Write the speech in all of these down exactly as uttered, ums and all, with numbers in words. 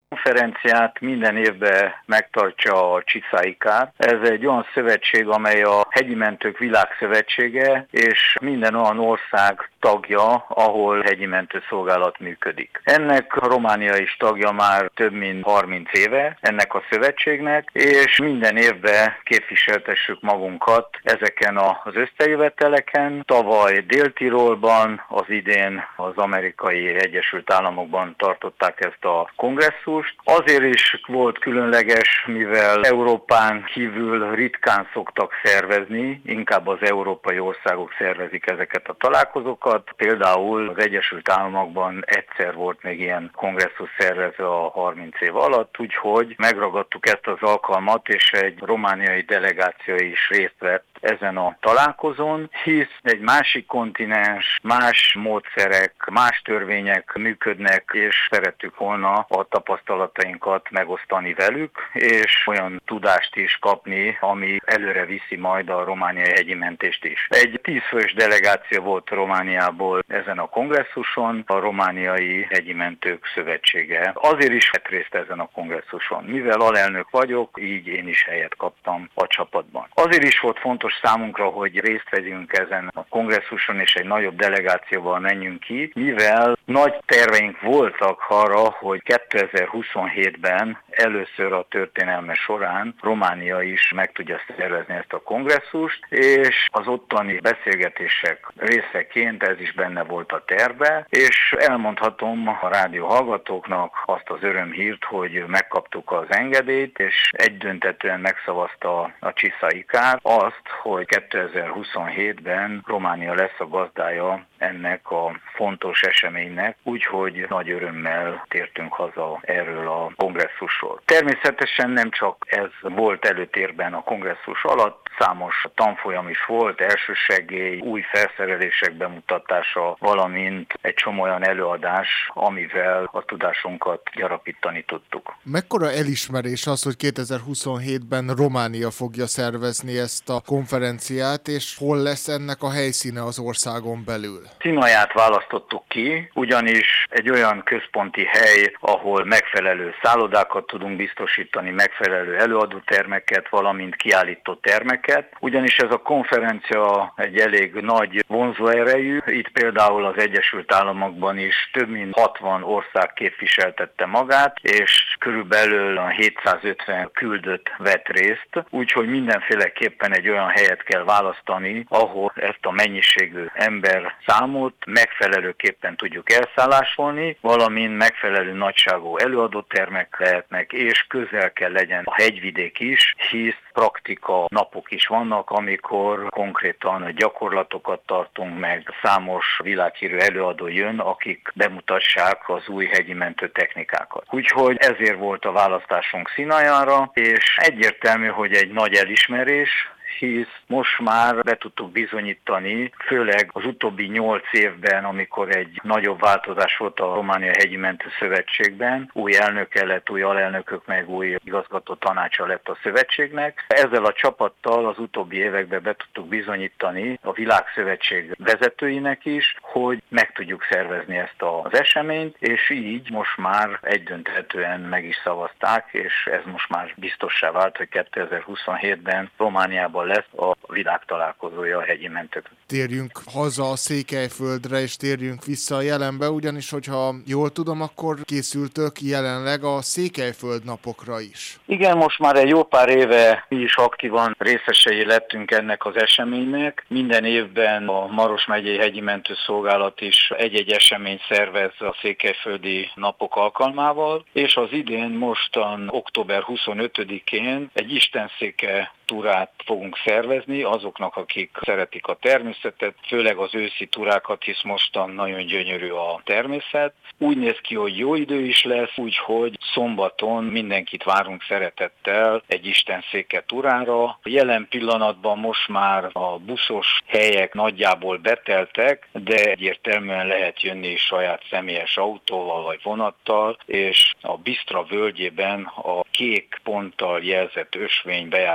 konferenciát minden évben megtartja a CISA-ICAR. Ez egy olyan szövetség, amely a Hegyi Mentők Világszövetsége, és minden olyan ország tagja, ahol hegyi mentőszolgálat működik. Ennek Románia is tagja már több mint harminc éve, ennek a szövetségnek, és minden évben képviseltessük magunkat ezeken az összejöveteleken. Tavaly Dél-Tirolban, az idén az Amerikai Egyesült Államokban tartották ezt a kongresszust. Azért is volt különleges, mivel Európán kívül ritkán szoktak szervezni, inkább az európai országok szervezik ezeket a találkozókat. Például az Egyesült Államokban egyszer volt még ilyen kongresszus szervezve a harminc év alatt, úgyhogy megragadtuk ezt az alkalmat, és egy romániai delegáció is részt vett ezen a találkozón, hisz egy másik kontinens, más módszerek, más törvények működnek, és szerettük volna a tapasztalatainkat megosztani velük, és olyan tudást is kapni, ami előre viszi majd a romániai hegyi mentést is. Egy tízfős delegáció volt Romániából ezen a kongresszuson, a Romániai Hegyi Mentők Szövetsége. Azért is vett részt ezen a kongresszuson. Mivel alelnök vagyok, így én is helyet kaptam a csapatban. Azért is volt fontos számunkra, hogy részt vegyünk ezen a kongresszuson, és egy nagyobb delegációval menjünk ki, mivel nagy terveink voltak arra, hogy kétezer-huszonhétben először a történelme során Románia is meg tudja szervezni ezt a kongresszust, és az ottani beszélgetések részeként ez is benne volt a tervbe, és elmondhatom a rádió hallgatóknak azt az örömhírt, hogy megkaptuk az engedélyt, és egydöntetően megszavazta a CISA-ICAR azt, hogy kétezer-huszonhétben Románia lesz a gazdája ennek a fontos eseménynek, úgyhogy nagy örömmel tértünk haza erről a kongresszusról. Természetesen nem csak ez volt előtérben a kongresszus alatt, számos tanfolyam is volt, elsősegély, új felszerelések bemutatása, valamint egy csomó olyan előadás, amivel a tudásunkat gyarapítani tudtuk. Mekkora elismerés az, hogy kétezer-huszonhétben Románia fogja szervezni ezt a konferenciát, és hol lesz ennek a helyszíne az országon belül? Színaját választottuk ki, ugyanis egy olyan központi hely, ahol megfelelő szállodákat tudunk biztosítani, megfelelő előadótermeket, valamint kiállító termeket, ugyanis ez a konferencia egy elég nagy vonzóerejű. Itt például az Egyesült Államokban is több mint hatvan ország képviseltette magát, és körülbelül hétszázötven küldött vett részt, úgyhogy mindenféleképpen egy olyan helyet kell választani, ahol ezt a mennyiségű ember számot megfelelőképpen tudjuk elszállásolni, valamint megfelelő nagyságú előadótermek lehetnek, és közel kell legyen a hegyvidék is, hisz praktika napok is vannak, amikor konkrétan gyakorlatokat tartunk meg, számos világhírű előadó jön, akik bemutassák az új hegyi mentő technikákat. Úgyhogy ezért volt a választásunk Színajára, és egyértelmű, hogy egy nagy elismerés, hisz most már be tudtuk bizonyítani, főleg az utóbbi nyolc évben, amikor egy nagyobb változás volt a Románia Hegyi Mentő Szövetségben, új elnöke lett, új alelnökök, meg új igazgató tanácsa lett a szövetségnek. Ezzel a csapattal az utóbbi években be tudtuk bizonyítani a Világszövetség vezetőinek is, hogy meg tudjuk szervezni ezt az eseményt, és így most már egydöntetően meg is szavazták, és ez most már biztossá vált, hogy kétezer-huszonhétben Romániában lesz a világ találkozója a hegyi mentők. Térjünk haza a Székelyföldre, és térjünk vissza a jelenbe, ugyanis, hogyha jól tudom, akkor készültök jelenleg a Székelyföld napokra is. Igen, most már egy jó pár éve mi is aktívan részesei lettünk ennek az eseménynek. Minden évben a Maros megyei hegyi mentőszolgálat is egy-egy eseményt szervez a székelyföldi napok alkalmával, és az idén mostan október huszonötödikén egy istenszéke túrát fogunk szervezni azoknak, akik szeretik a természetet, főleg az őszi túrákat, hisz mostan nagyon gyönyörű a természet. Úgy néz ki, hogy jó idő is lesz, úgyhogy szombaton mindenkit várunk szeretettel egy istenszéke túrára. Jelen pillanatban most már a buszos helyek nagyjából beteltek, de egyértelműen lehet jönni saját személyes autóval vagy vonattal, és a Bisztra völgyében a kék ponttal jelzett ösvény bejáratán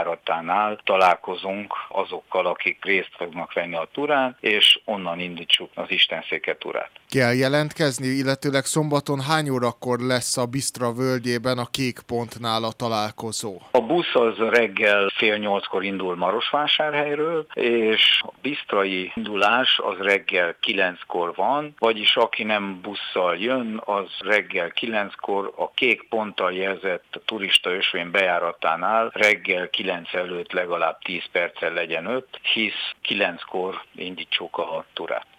bejáratánál találkozunk azokkal, akik részt fognak venni a túrán, és onnan indítsuk az Istenszéke túrát. Kell jelentkezni, illetőleg szombaton hány órakor lesz a Bisztra völgyében a Kék Pontnál a találkozó? A busz az reggel fél nyolckor indul Marosvásárhelyről, és a bisztrai indulás az reggel kilenckor van, vagyis aki nem busszal jön, az reggel kilenckor a Kék Ponttal jelzett turista ösvény bejáratánál reggel kilenc előtt legalább tíz perccel legyen ott, hisz kilenckor indítsuk a turát.